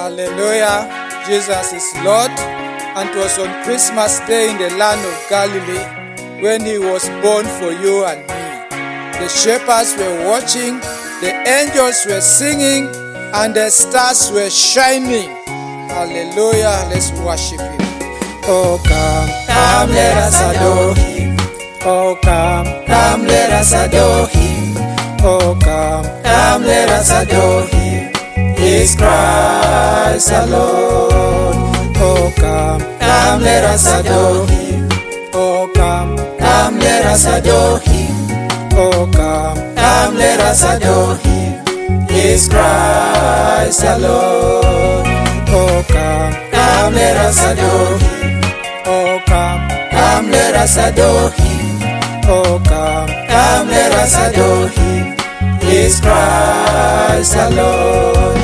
Hallelujah. Jesus is Lord. And it was on Christmas Day in the land of Galilee when he was born for you and me. The shepherds were watching, the angels were singing, and the stars were shining. Hallelujah. Let's worship him. Oh, come, come, let us adore him. Oh, come, come, let us adore him. Oh, come, come, let us adore him. He's Christ alone. Oh, come, come, let us adore him. Oh, come, come, let us adore him. Oh, come, come, let us adore him. He's Christ alone. Oh, come, come, let us adore him. Oh, come, come, let us adore him. Oh, come, come, let us adore him. He's Christ alone.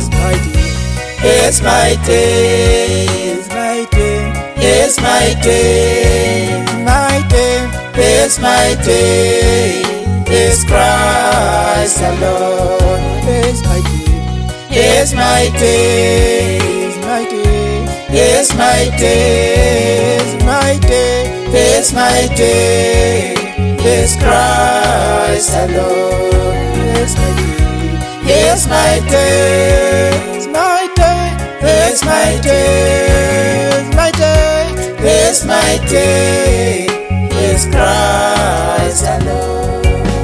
He's mighty. He's mighty. He's mighty. He's mighty. He's Christ alone. He's mighty. He's mighty. He's mighty. He's mighty. He's Christ alone. He's mighty. He's mighty. He's mighty. He's mighty. He's Christ alone.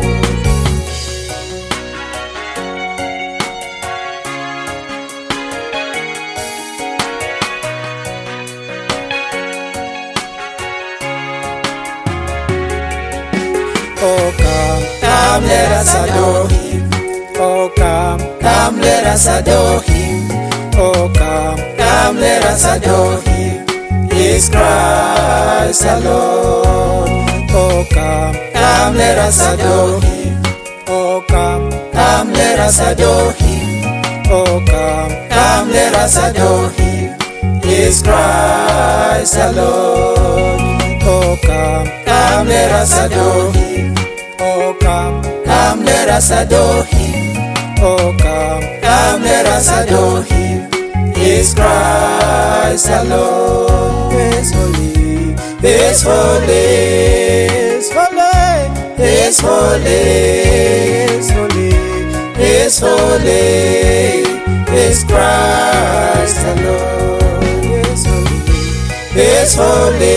Oh, come, come, let us adore him. Oh, come, come, let us adore him. Oh, come, come, let us adore him. He's Christ alone. Oh, come, come, let us adore him. Oh, come, come, let us adore him. Oh, come, come, let us adore him. He's Christ alone. Oh, come, come, let us adore him. Oh, come, come, let us adore him. Oh, come, come, let us adore him. He's Christ alone. He's holy. He's holy. He's holy. He's holy. He's holy. He's Christ alone. He's holy. He's holy.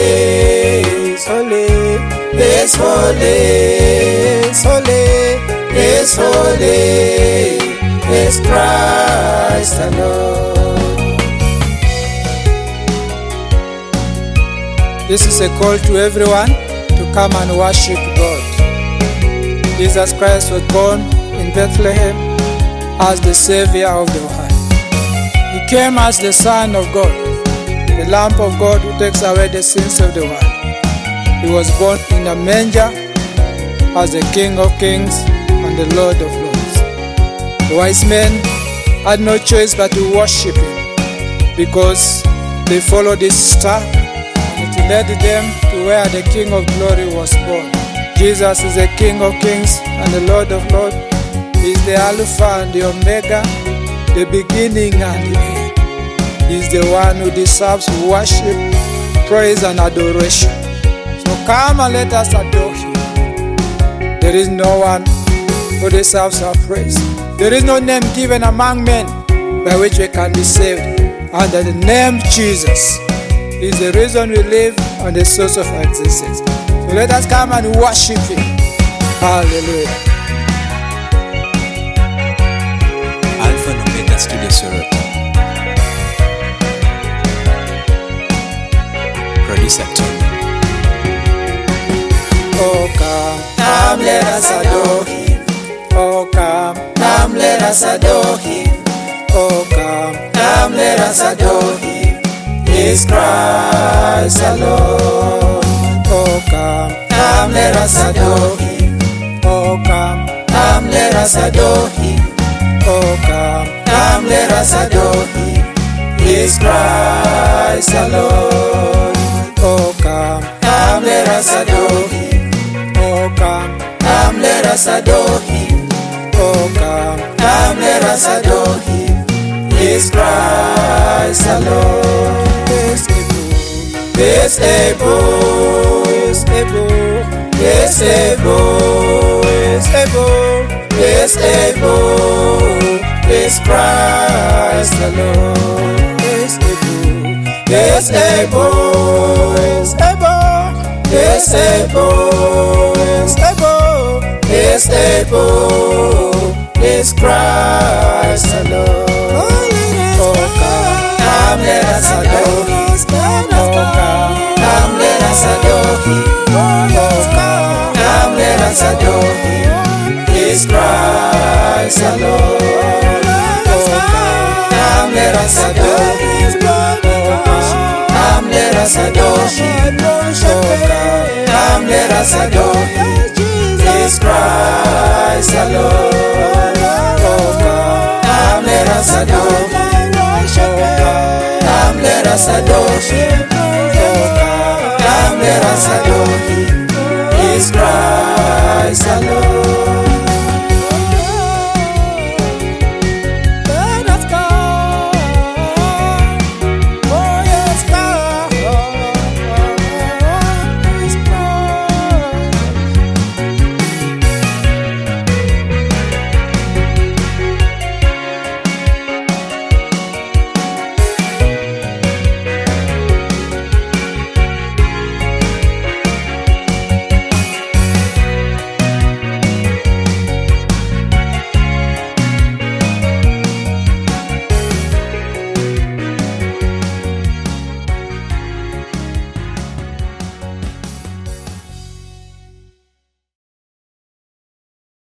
He's holy. He's holy. He's holy. He's Christ alone. This is a call to everyone to come and worship God. Jesus Christ was born in Bethlehem as the Savior of the world. He came as the Son of God, the Lamb of God who takes away the sins of the world. He was born in a manger as the King of Kings and the Lord of Lords. The wise men had no choice but to worship him because they followed his star. It led them to where the King of Glory was born. Jesus is the King of Kings and the Lord of Lords. He is the Alpha and the Omega, the beginning and the end. He is the one who deserves worship, praise and adoration. So come and let us adore him. There is no one who deserves our praise. There is no name given among men by which we can be saved under the name Jesus. He is the reason we live and the source of our existence. So let us come and worship him. Hallelujah. Alpha and Omega Studio Surat. Producer Tony. Oh, come, come, let us adore him. Oh, come, come, let us adore him. Oh, come, come, let us adore him. He's Christ alone. Oh, come, come, let us adore him. Oh, come, come, let us adore him. Oh, come, come, let us adore him. He's Christ alone. Oh, come, come, let us adore him. Oh, come, come, let us adore him. Oh, come, come, let us adore him. He's Christ. is able, is able, is able, is able, is able, is Christ the Lord. Is able, is able, is able, is able, is able, is able, is Christ the Lord. Oh, come, let us adore Him. Come, let us adore Him. Come, let us adore Him. Is Christ the Lord. Come, let us adore Him. Come, let us adore Him. Come, let us adore Him. Is Christ the Lord. Come, let us adore Him. Come, let us adore Him. Come, let us adore Him. Is Christ the Lord.